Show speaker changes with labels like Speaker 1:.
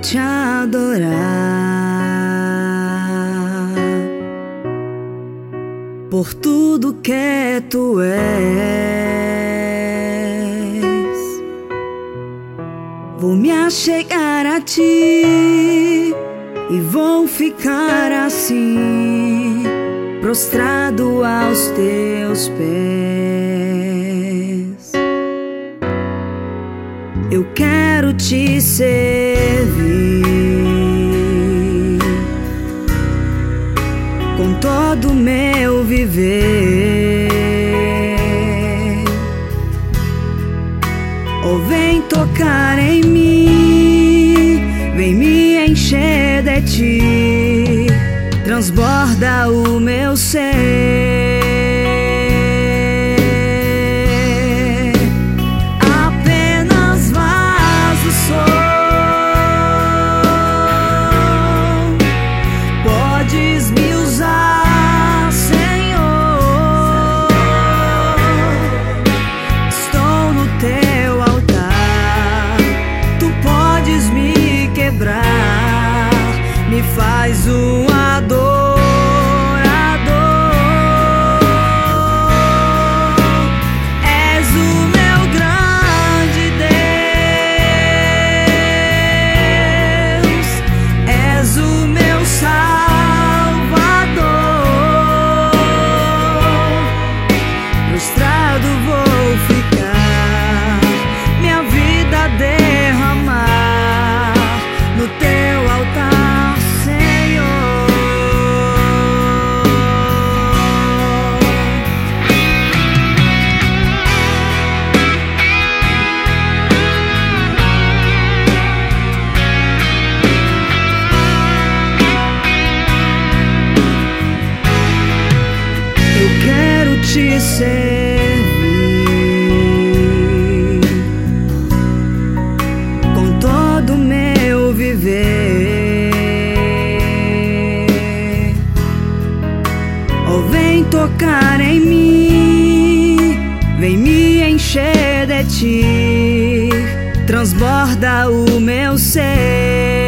Speaker 1: te adorar por tudo que tu és. Vou me achegar a ti e vou ficar assim, prostrado aos teus pés. Eu quero te servir com todo o meu viver. Oh, vem tocar em mim, vem me encher de ti, transborda o meu ser. Me faz um adorador. És o meu grande Deus, és o meu Salvador. Prostrado vou ficar, minha vida derramar no teu altar. Te servir com todo o meu viver. Oh, vem tocar em mim, vem me encher de ti, transborda o meu ser.